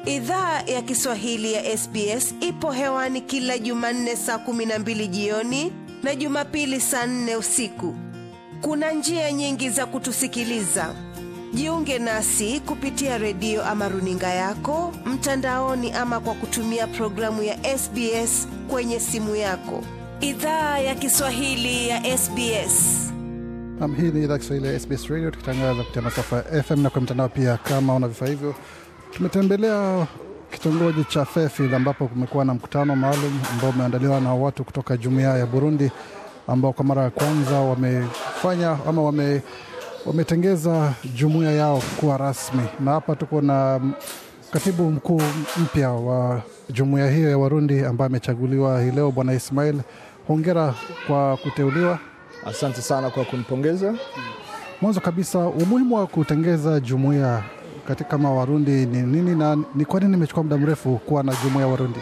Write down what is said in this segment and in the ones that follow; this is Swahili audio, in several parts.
Idhaa ya Kiswahili ya SBS ipo hewani kila Jumanne saa 12 jioni na Jumapili saa 4 usiku. Kuna njia nyingi za kutusikiliza. Jiunge nasi kupitia redio ama runinga yako, mtandaoni ama kwa kutumia programu ya SBS kwenye simu yako. Idhaa ya Kiswahili ya SBS. Hii ni idhaa ya Kiswahili ya SBS Radio, tukitangaza kupitia masafa ya FM na kwa mtandao pia. Kama una vifaa hivyo, tumetembelea kitongoji cha Fairfield ambapo kumekuwa na mkutano maalum ambao umeandaliwa na watu kutoka jumuiya ya Burundi ambao kwa mara ya kwanza wamefanya ama wametengeza jumuiya yao kuwa rasmi. Na hapa tuko na katibu mkuu mpya wa jumuiya hiyo ya Warundi ambaye amechaguliwa hii leo, Bwana Ismail. Hongera kwa kuteuliwa. Asante sana kwa kunipongeza. Mwanzo kabisa, umuhimu wa kutengeza jumuiya katika kama Warundi ni nini, na ni kwa nini imechukua muda mrefu kuwa na jumuiya ya Warundi?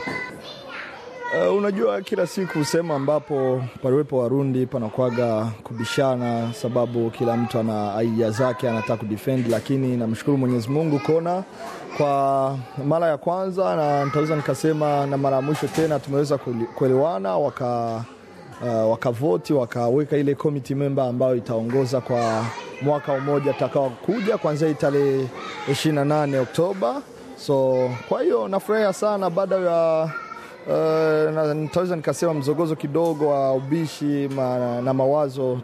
Unajua, kila siku sema ambapo paliwepo Warundi panakuaga kubishana, sababu kila mtu ana idea zake anataka kudefend, lakini namshukuru Mwenyezi Mungu kuona kwa mara ya kwanza na nitaweza nikasema na mara mwisho tena tumeweza kuelewana, wakavoti wakaweka ile committee member ambayo itaongoza kwa mwaka mmoja utakao kuja kuanzia tarehe 28 Oktoba. So kwa hiyo nafurahia sana baada ya nitaweza nikasema mzogozo kidogo wa ubishi na mawazo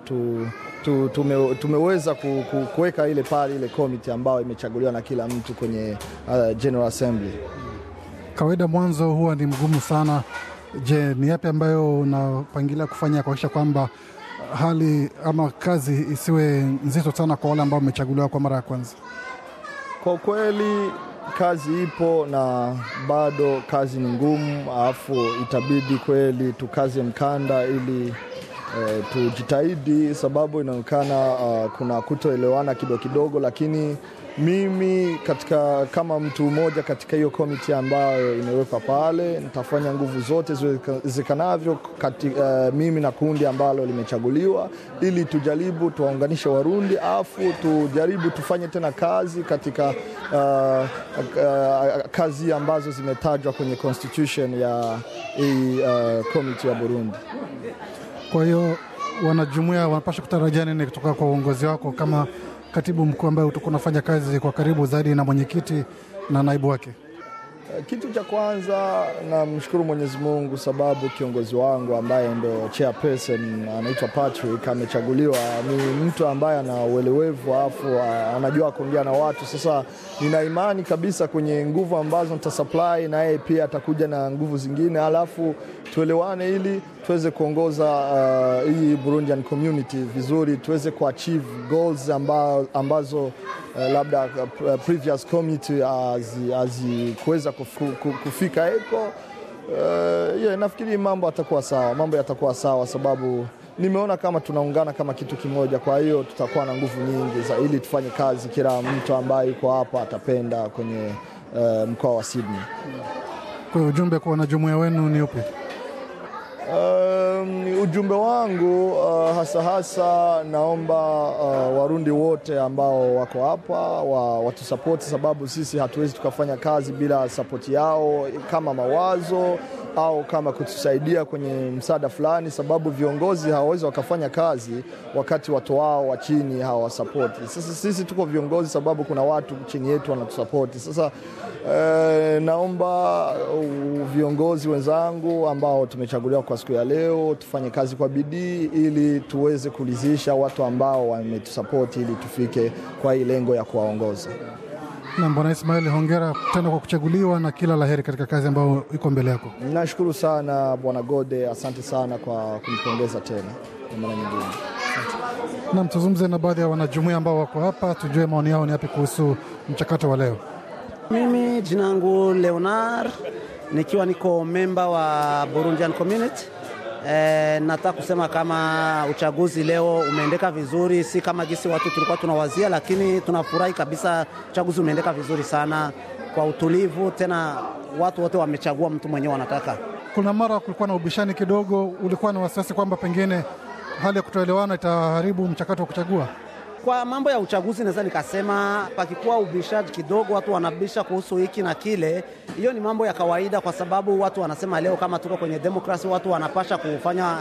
tumeweza kuweka ile pale ile committee ambayo imechaguliwa na kila mtu kwenye General Assembly. Kawaida mwanzo huwa ni mgumu sana. Je, ni yapi ambayo unapangilia kufanya kuhakikisha kwamba hali ama kazi isiwe nzito sana kwa wale ambao wamechaguliwa kwa mara ya kwanza? Kwa kweli kazi ipo na bado kazi ni ngumu, alafu itabidi kweli tukaze mkanda ili tujitahidi, sababu inaonekana kuna kutoelewana kidogo, lakini mimi kama mtu mmoja katika hiyo committee ambayo imewekwa pale, nitafanya nguvu zote ziwezekanavyo mimi na kundi ambalo limechaguliwa ili tujaribu tuwaunganishe Warundi, afu tujaribu tufanye tena kazi katika kazi ambazo zimetajwa kwenye constitution ya hii committee ya Burundi. Kwa hiyo wanajumuiya wanapaswa kutarajia nini kutoka kwa uongozi wako kama katibu mkuu ambaye utakuwa unafanya kazi kwa karibu zaidi na mwenyekiti na naibu wake? Kitu cha kwanza namshukuru Mwenyezi Mungu sababu kiongozi wangu ambaye ndo chairperson anaitwa Patrick amechaguliwa. Ni mtu ambaye ana uelewevu afu anajua kuongea na watu. Sasa nina imani kabisa kwenye nguvu ambazo nitasupply na yeye pia atakuja na nguvu zingine, alafu tuelewane ili tuweze kuongoza hii Burundian community vizuri, tuweze kuachieve goals ambazo labda previous committee kuweza kufika eko. Nafikiri mambo yatakuwa sawa sababu nimeona kama tunaungana kama kitu kimoja, kwa hiyo tutakuwa na nguvu nyingi ili tufanye kazi. Kila mtu ambaye yuko hapa atapenda kwenye mkoa wa Sydney. Kwa ujumbe kwa wanajumuiya wenu ni upi? Ujumbe wangu hasa naomba Warundi wote ambao wako hapa watusupport, sababu sisi hatuwezi tukafanya kazi bila support yao, kama mawazo au kama kutusaidia kwenye msaada fulani, sababu viongozi hawawezi wakafanya kazi wakati watu wao wa chini hawasupport. Sasa sisi tuko viongozi sababu kuna watu chini yetu wanatusupport. Sasa naomba viongozi wenzangu ambao tumechaguliwa kwa siku ya leo tufanye kazi kwa bidii ili tuweze kuridhisha watu ambao wametusupport ili tufike kwa hii lengo ya kuwaongoza. Na Bwana Ismail, hongera tena kwa kuchaguliwa na kila laheri katika kazi ambayo iko mbele yako. Nashukuru sana Bwana Gode, asante sana kwa kunipongeza tena mara nyingine. Na mtuzungumze na baadhi ya wanajumuiya ambao wako hapa, tujue maoni yao ni yapi kuhusu mchakato wa leo. Mimi jina langu Leonard, nikiwa niko member wa Burundian Community. Nataka kusema kama uchaguzi leo umeendeka vizuri, si kama jinsi watu tulikuwa tunawazia, lakini tunafurahi kabisa. Uchaguzi umeendeka vizuri sana kwa utulivu, tena watu wote wamechagua mtu mwenyewe wanataka. Kuna mara kulikuwa na ubishani kidogo, ulikuwa na wasiwasi kwamba pengine hali ya kutoelewana itaharibu mchakato wa kuchagua? Kwa mambo ya uchaguzi naweza nikasema pakikuwa ubishaji kidogo, watu wanabisha kuhusu hiki na kile, hiyo ni mambo ya kawaida, kwa sababu watu wanasema leo kama tuko kwenye demokrasi, watu wanapasha kufanya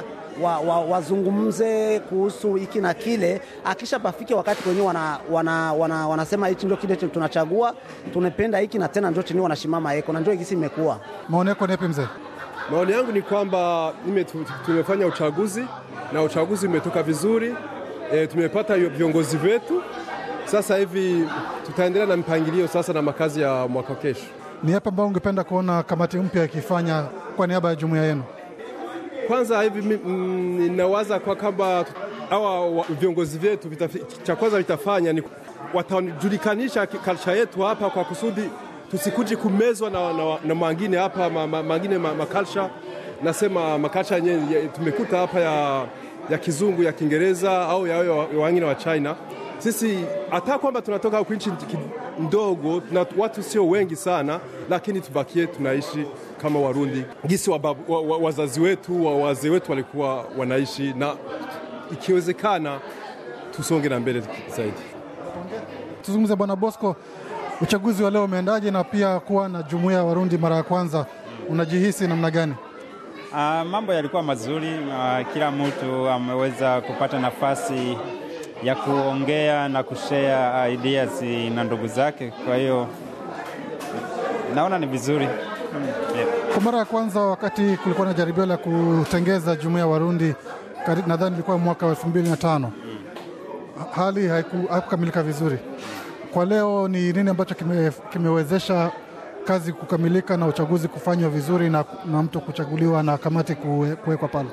wazungumze kuhusu hiki na kile. Akisha pafike wakati kwenye wanasema hichi ndio kile tunachagua, tunapenda hiki na tena ndio chini wanashimama eko, na ndio hiki imekuwa. Maoni yako ni yapi mzee? Maoni yangu ni kwamba tumefanya uchaguzi na uchaguzi umetoka vizuri. Tumepata viongozi wetu. Sasa hivi tutaendelea na mpangilio sasa na makazi ya mwaka kesho. Ni yapi ambao ungependa kuona kamati mpya ikifanya kwa niaba ya jumuiya yenu? Kwanza hivi ninawaza kwa kwamba hawa viongozi wetu cha kwanza vitafanya ni watajulikanisha culture yetu hapa, kwa kusudi tusikuje kumezwa na mangine hapa mangine maculture. Nasema maculture yenyewe tumekuta hapa ya kizungu, ya Kiingereza au ya wengine wa China. Sisi hata kwamba tunatoka kwa nchi ndogo na watu sio wengi sana, lakini tubakie tunaishi kama Warundi gisi wazazi wetu, wazee wetu walikuwa wanaishi, na ikiwezekana tusonge na mbele zaidi. Tuzungumze Bwana Bosco, uchaguzi wa leo umeendaje, na pia kuwa na jumuiya ya Warundi mara ya kwanza, unajihisi namna gani? Mambo yalikuwa mazuri. Kila mtu ameweza kupata nafasi ya kuongea na kushare ideas na ndugu zake, kwa hiyo naona ni vizuri. Kwa mara ya kwanza wakati kulikuwa na jaribio la kutengeza jumuiya ya Warundi, nadhani ilikuwa mwaka 2005, hali haikukamilika vizuri. Kwa leo ni nini ambacho kimewezesha kazi kukamilika na uchaguzi kufanywa vizuri na mtu kuchaguliwa na kamati kuwekwa pale?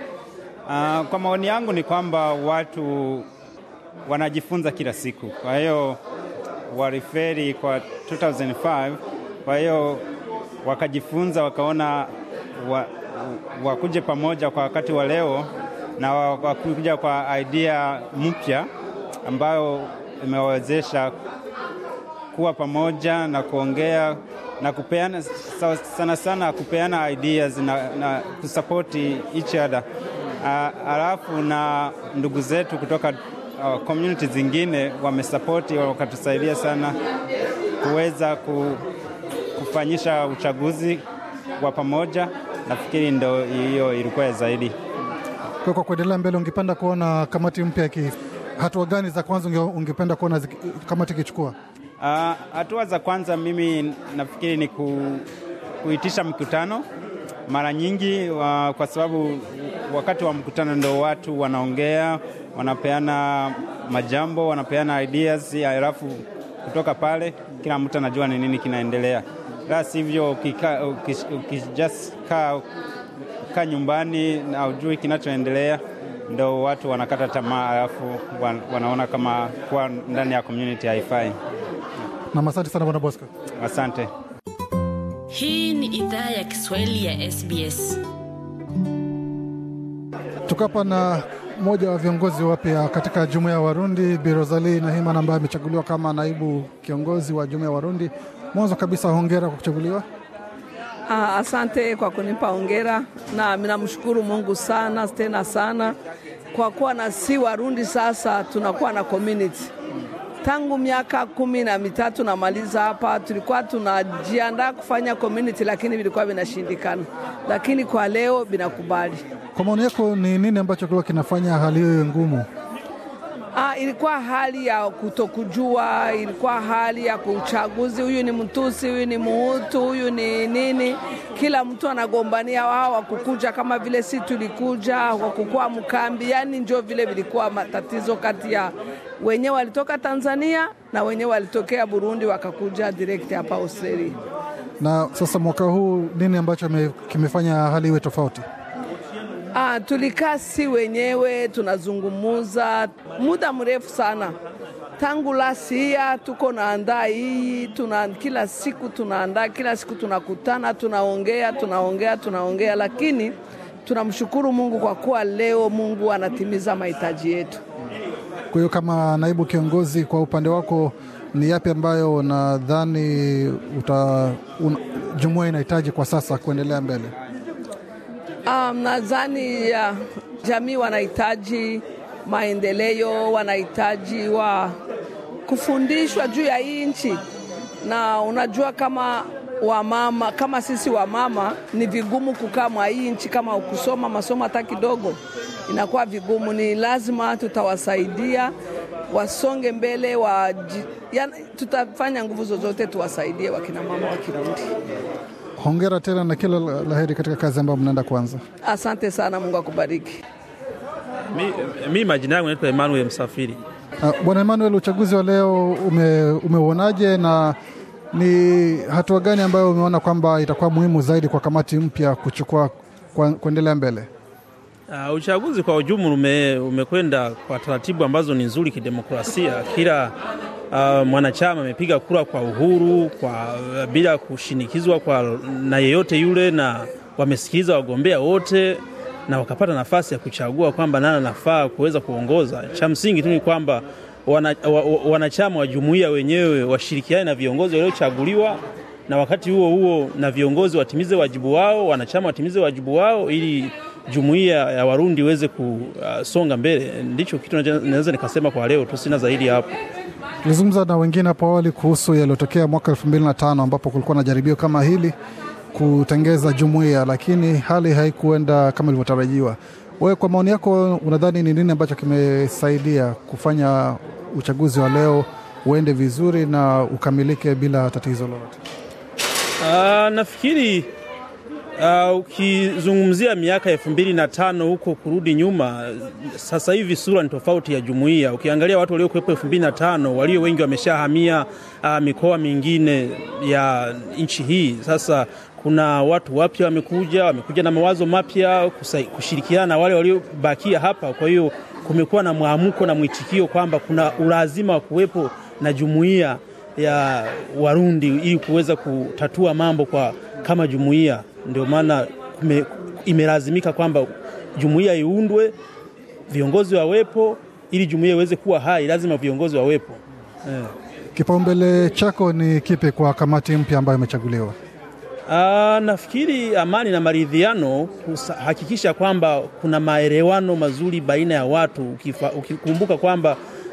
Kwa maoni yangu ni kwamba watu wanajifunza kila siku. Kwa hiyo wariferi kwa 2005, kwa hiyo wakajifunza, wakaona wakuje pamoja kwa wakati wa leo, na wakuja kwa idea mpya ambayo imewawezesha kuwa pamoja na kuongea na kupeana sana kupeana ideas na kusupport each other. Alafu na ndugu zetu kutoka community zingine wamesupport, wakatusaidia sana kuweza kufanyisha uchaguzi wa pamoja. Nafikiri ndio hiyo ilikuwa zaidi. Kwa kuendelea mbele, ungependa kuona kamati mpya hatua gani za kwanza ungependa kuona kamati kichukua? Hatua za kwanza mimi nafikiri ni kuitisha mkutano mara nyingi, kwa sababu wakati wa mkutano ndio watu wanaongea, wanapeana majambo, wanapeana ideas, alafu kutoka pale kila mtu anajua ni nini kinaendelea. La sivyo ukijust kaa nyumbani na hujui kinachoendelea, ndio watu wanakata tamaa, alafu wanaona kama kuwa ndani ya community haifai. Na asante sana Bwana Bosco. Asante. Hii ni idhaa ya Kiswahili ya SBS. Tukapa na mmoja wa viongozi wapya katika jumuiya ya Warundi, Bi Rosalie Nahimana, ambaye amechaguliwa kama naibu kiongozi wa jumuiya ya Warundi. Mwanzo kabisa, hongera kwa kuchaguliwa. Asante kwa kunipa hongera, na ninamshukuru Mungu sana tena sana kwa kuwa na si Warundi sasa tunakuwa na community. Tangu miaka 13 namaliza hapa, tulikuwa tunajiandaa kufanya community, lakini vilikuwa vinashindikana, lakini kwa leo binakubali. Kwa maoni yako ni nini ambacho kilikuwa kinafanya hali hiyo ngumu? Ilikuwa hali ya kutokujua, ilikuwa hali ya kuchaguzi, huyu ni Mtusi, huyu ni Muhutu, huyu ni nini. Kila mtu anagombania wao wakukuja kama vile si tulikuja, wakukua mkambi. Yani ndio vile vilikuwa matatizo kati ya wenyewe walitoka Tanzania na wenyewe walitokea Burundi wakakuja direct hapa Australia. Na sasa mwaka huu nini ambacho kimefanya hali iwe tofauti? Tulikaa si wenyewe tunazungumuza muda mrefu sana. Tangu lasia tuko naandaa hii, kila siku tunaandaa, kila siku tunakutana, tunaongea, lakini tunamshukuru Mungu kwa kuwa leo Mungu anatimiza mahitaji yetu. Kwa hiyo kama naibu kiongozi, kwa upande wako ni yapi ambayo unadhani jumuiya inahitaji kwa sasa kuendelea mbele? Nadhani jamii wanahitaji maendeleo, wanahitaji kufundishwa juu ya hii nchi. Na unajua kama wamama, kama sisi wamama ni vigumu kukaa mwa hii nchi kama ukusoma masomo hata kidogo. Inakuwa vigumu, ni lazima tutawasaidia wasonge mbele, tutafanya nguvu zozote tuwasaidie wakina mama wa Kirundi. Hongera tena na kila laheri katika kazi ambayo mnaenda kuanza. Asante sana, Mungu akubariki. Mimi majina yangu naitwa Emmanuel Msafiri. Bwana Emmanuel, uchaguzi wa leo umeuonaje na ni hatua gani ambayo umeona kwamba itakuwa muhimu zaidi kwa kamati mpya kuchukua kuendelea mbele? Uchaguzi kwa ujumla umekwenda kwa taratibu ambazo ni nzuri kidemokrasia. Kila mwanachama amepiga kura kwa uhuru, bila kushinikizwa na yeyote yule, na wamesikiliza wagombea wote na wakapata nafasi ya kuchagua kwamba nani anafaa kuweza kuongoza. Cha msingi tu ni kwamba wanachama wa jumuiya wenyewe washirikiane na viongozi waliochaguliwa, na wakati huo huo na viongozi watimize wajibu wao, wanachama watimize wajibu wao, ili jumuiya ya Warundi iweze kusonga mbele. Ndicho kitu naweza nikasema kwa leo tu, sina zaidi hapo. Tulizungumza na wengine hapo awali kuhusu yaliyotokea mwaka 2005 ambapo kulikuwa na jaribio kama hili kutengeza jumuiya, lakini hali haikuenda kama ilivyotarajiwa. Wewe kwa maoni yako unadhani ni nini ambacho kimesaidia kufanya uchaguzi wa leo uende vizuri na ukamilike bila tatizo lolote? Nafikiri ukizungumzia miaka 2005 huko kurudi nyuma, sasa hivi sura ni tofauti ya jumuiya. Ukiangalia watu waliokuwepo 2005, walio wengi wameshahamia mikoa mingine ya nchi hii. Sasa kuna watu wapya wamekuja na mawazo mapya kushirikiana na wale waliobakia hapa. Kwa hiyo kumekuwa na mwamko na mwitikio kwamba kuna ulazima wa kuwepo na jumuiya ya Warundi ili kuweza kutatua mambo kama jumuiya. Ndio maana imelazimika kwamba jumuiya iundwe, viongozi wawepo. Ili jumuiya iweze kuwa hai, lazima viongozi wawepo. Kipaumbele chako ni kipi kwa kamati mpya ambayo imechaguliwa? Nafikiri amani na maridhiano, kuhakikisha kwamba kuna maelewano mazuri baina ya watu. Ukikumbuka kwamba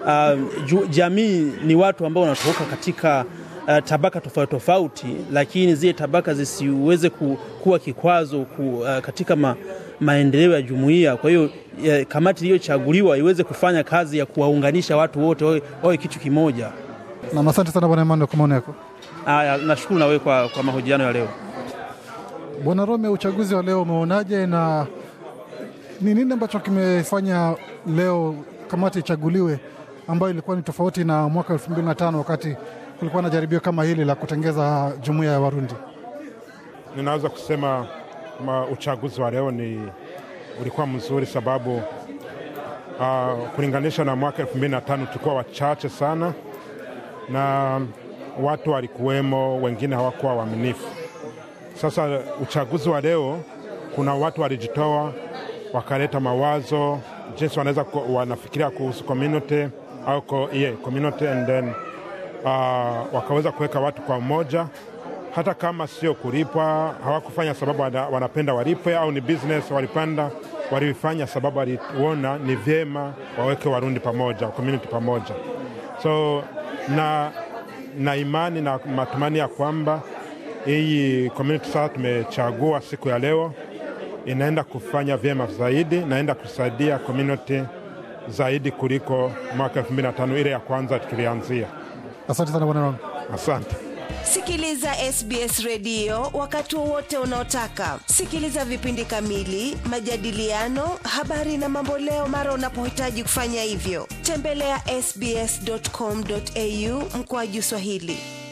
jamii ni watu ambao wanatoka katika tabaka tofauti, lakini zile tabaka zisiweze kuwa kikwazo katika maendeleo ya jumuiya. Kwa hiyo kamati iliyochaguliwa iweze kufanya kazi ya kuwaunganisha watu wote wawe kitu kimoja. Na asante sana Bwana Emmanuel kwa maoni yako. Nashukuru na wewe kwa mahojiano ya leo. Bwana Rome, uchaguzi wa leo umeonaje na ni nini ambacho kimefanya leo kamati ichaguliwe ambayo ilikuwa ni tofauti na mwaka 2005 wakati kulikuwa na jaribio kama hili la kutengeza jumuiya ya Warundi? Ninaweza kusema uchaguzi wa leo ulikuwa mzuri, sababu kulinganisha na mwaka 2005 tulikuwa wachache sana na watu walikuwemo, wengine hawakuwa waaminifu. Sasa uchaguzi wa leo kuna watu walijitoa, wakaleta mawazo jinsi wanafikiria kuhusu community au community, and then wakaweza kuweka watu kwa umoja, hata kama sio kulipwa. Hawakufanya sababu wanapenda walipwe au ni business walifanya sababu waliona ni vyema waweke Warundi pamoja, community pamoja. So na imani na matumani ya kwamba hii community sasa tumechagua siku ya leo inaenda kufanya vyema zaidi, naenda kusaidia community zaidi kuliko mwaka 2005 ile ya kwanza tulianzia. Asante sana Bwana Ron. Asante. Sikiliza SBS Radio wakati wote unaotaka. Sikiliza vipindi kamili, majadiliano, habari na mambo leo mara unapohitaji kufanya hivyo. Tembelea sbs.com.au/Swahili.